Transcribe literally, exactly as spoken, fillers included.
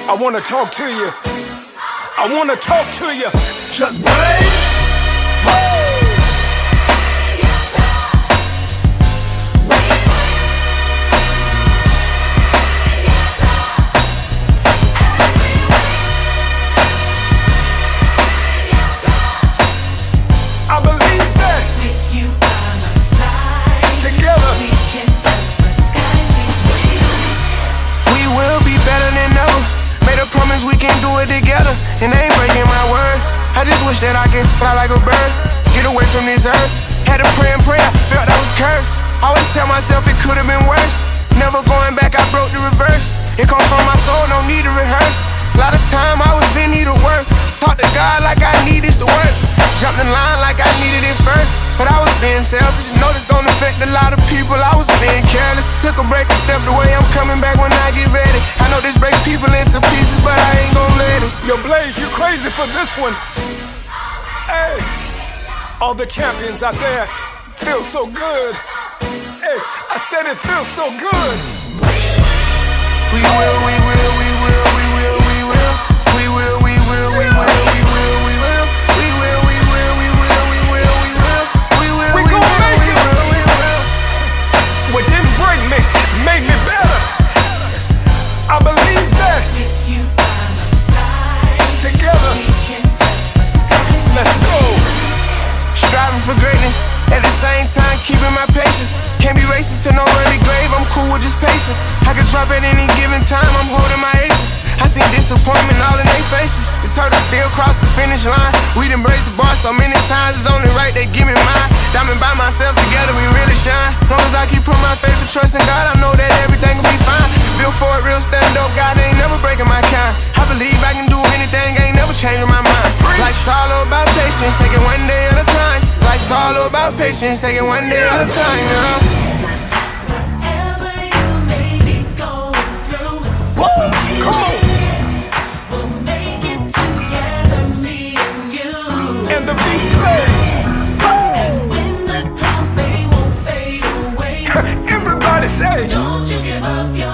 I wanna talk to you. I wanna talk to you. Just break. I believe that With you by my side, together we can touch the skies. We will be better than ever. Made a promise we can do it together, and I ain't breaking my word. I just wish that I could fly like a bird, get away from this earth. Had to pray and pray, I felt I was cursed. Always tell myself it could've been worse. Never going back, I broke the reverse. It come from my soul, no need to rehearse. A lot of time I was in need of work. Talk to God like I needed to work. Jumped in line like I needed it first. But I was being selfish, know this gon' affect a lot of people. I was being careless, took a break and stepped away. I'm coming back when I get ready. I know this breaks people into pieces, but I ain't gon' let it. Yo, Blaze, you crazy for this one. Hey, all the champions out there feel so good. Hey, I said it feels so good. We will, we will, we will, we will, we will. We will, we will, we will, we will, we will. We will, we will, we will, we will, we will. We will, We we gon' will, make we it. will, we will. What didn't break me made me better. I believe that With you by my side, together. we can touch the skies. Let's go. Striving for greatness, at the same time keeping my patience. Can't be racing to no early grave, I'm cool with just pacing. I can drop at any given time, I'm holding my aces. I seen disappointment all in their faces. The turtle still crossed the finish line. We done braced the bar so many times, it's only right they give me mine. Diamond by myself, together we really shine. Long as I keep putting my faith and trust in God, I know that everything will be fine. Built for it, real stand up, God ain't never breaking my kind. I believe I can do anything, ain't never changing my mind. Life's all about patience, take it one day at a time. Life's all about patience, take it one day at a time, you know? Whatever you may be going through, Come on. we'll make it together, me and you. And the beat play. And when the clouds, they won't fade away. Everybody say. Don't you give up your